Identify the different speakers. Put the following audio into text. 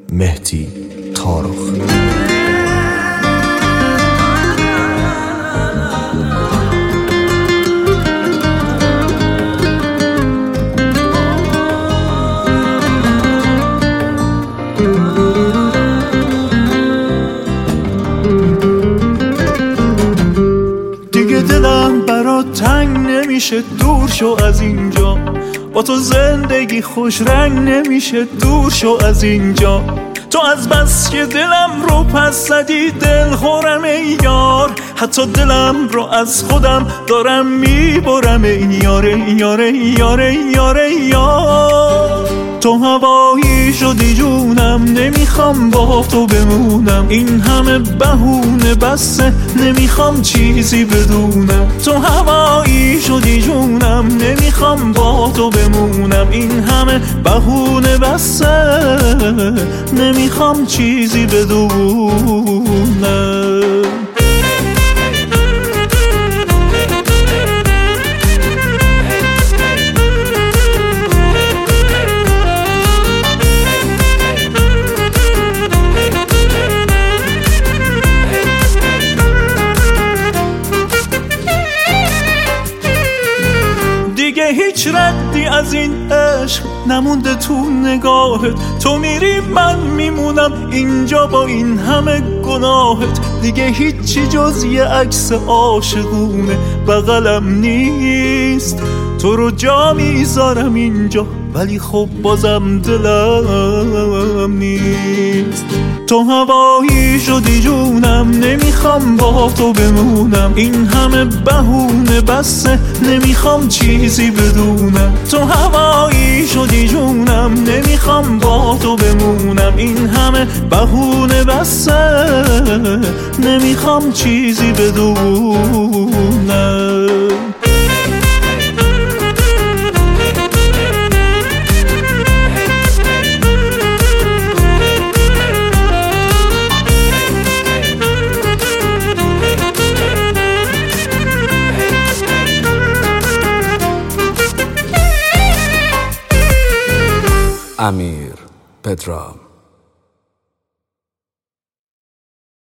Speaker 1: مهدی طارخ.
Speaker 2: دیگه دلم برات تنگ نمیشه، دور شو از اینجا. با تو زندگی خوش رنگ نمیشه، دور شو از اینجا. تو از بس که دلم رو پس زدی دل خورم ای یار، حتی دلم رو از خودم دارم میبرم ای یاره یاره یاره یاره یار. تو هوایی شدی جونم، نمیخوام با تو بمونم. این همه بهونه بسه، نمیخوام چیزی بدونم. تو هوایی شدی جونم، نمیخوام با تو بمونم. این همه بهونه بسه، نمیخوام چیزی بدونم. دیگه هیچ ردی از این عشق نمونده تو نگاهت. تو میری من میمونم اینجا با این همه گناهت. دیگه هیچی جز یه عکس عاشقونه بغلم نیست. تو رو جا میذارم اینجا ولی خب بازم دلم نیست. تو هوایی شدی جونم، نمیخوام با تو بمونم. این همه بهونه بسه، نمیخوام چیزی بدونم. تو هوایی شدی جونم، نمیخوام با تو بمونم. این همه بهونه بسه، نمیخوام چیزی بدونم.
Speaker 1: امیر پدرام.